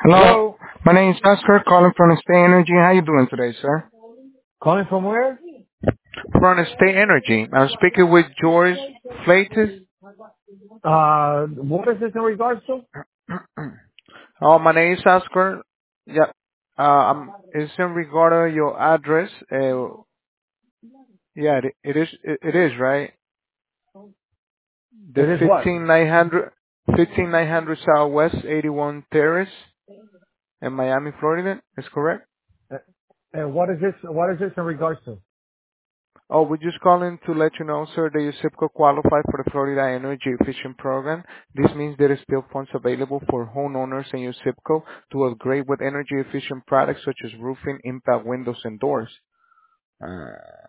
Hello, Hello. my name is Oscar, calling from Stay Energy. How you doing today, sir? Calling from where? From Stay Energy. I'm speaking with George Flatus. What is this in regards to? Oh, my name is Oscar. Yeah. It's in regard to your address. Yeah, it is. It is right. The It is what? 15900 Southwest 81 Terrace in Miami, Florida. Is correct. Uh, And what is this? What is this in regards to? Oh, we're just calling to let you know, sir, that your SIPCO qualified for the Florida Energy Efficient Program. This means there is still funds available for homeowners in your SIPCO to upgrade with energy efficient products such as roofing, impact windows, and doors.